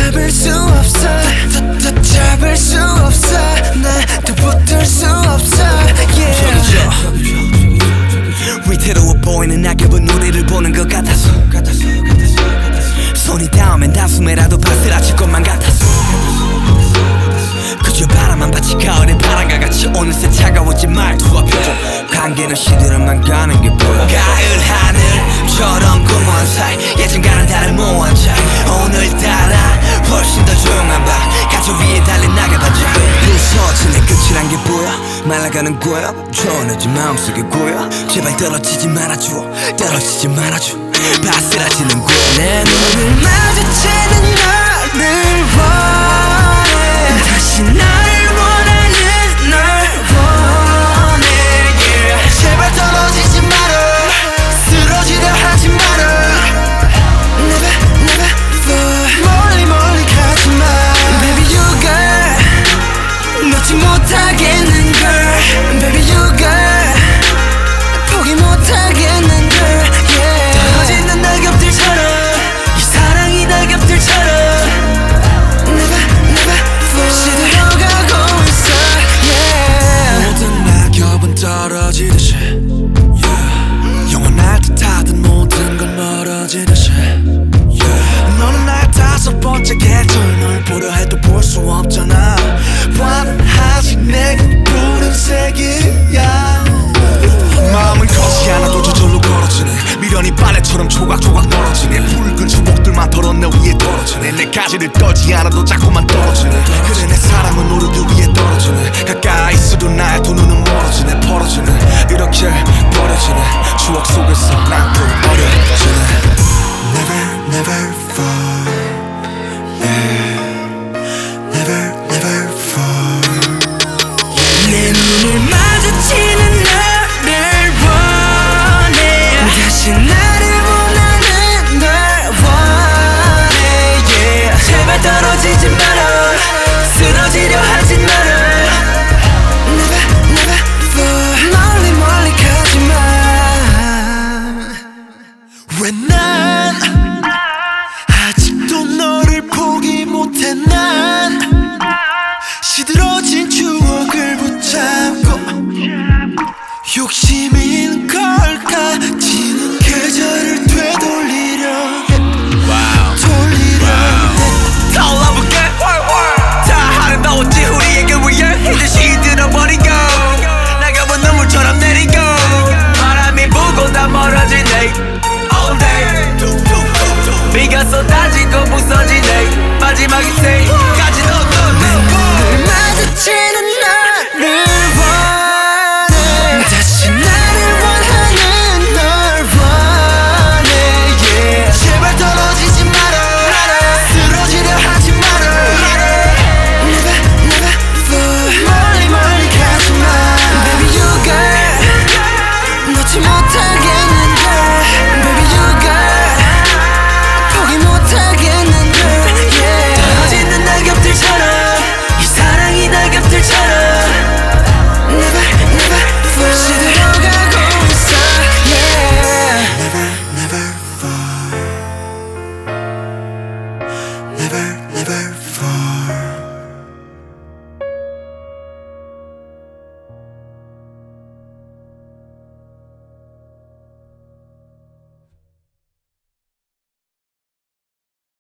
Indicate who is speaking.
Speaker 1: 잡을 수 없어 잡을 수 없어 나도 붙들 수 없어 yeah. 위태로워 보이는 낙엽은 우리를 보는 것 같아서 손이 닿으면 단숨에라도 바스라칠 것만 같아서 그저 바람만 받치 가을의 바람과 같이 어느새 차가워진 말투와 표정 관계는 시들어만 가는 게 보여 가을 하늘처럼 공허한 사이 예전과는 다른 모호한 차이 오늘따라 훨씬 더 조용한 밤 가저 위에 달린 낙엽반짝 부서지는 끝이란 게 보여 말라가는 거야 초원해진 마음속에 고여 제발 떨어지지 말아줘 떨어지지 말아줘 바스라지는 거야 내 눈을 마주치는 너를 원해 다시 나를 원하는 널 원해 yeah. 제발 떨어지지 마라 쓰러지려 하지 마라 Never never fall 멀리 멀리 가지마 Baby you girl 놓지 못하겠는 girl Baby you girl 포기 못하겠는 girl yeah. 떨어지는 낙엽들처럼 이 사랑이 낙엽들처럼 Never never fall 시들어가고 있어 yeah. 모든 낙엽은 떨어지듯이 yeah. 영원할 듯하던 모든 건 멀어지듯이 yeah. 너는 나의 다섯 번째 계절 널 보려 해도 볼 수 없잖아 밤은 아직 내겐 푸른색이야 마음은 커지 않아도 저절로 걸어지네 미련이 빨래처럼 조각조각 떨어지네 붉은 추억들만 덜어 내 위에 떨어지네 내 가지를 떨지 않아도 자꾸만 떨어지네 그래 내 사랑은 오르기 위해 떨어지네 가까이 있어도 나의 두 눈은 멀어지네 벌어지네 이렇게 버려지네 추억 속에서 난 또 어려지네 Never never fall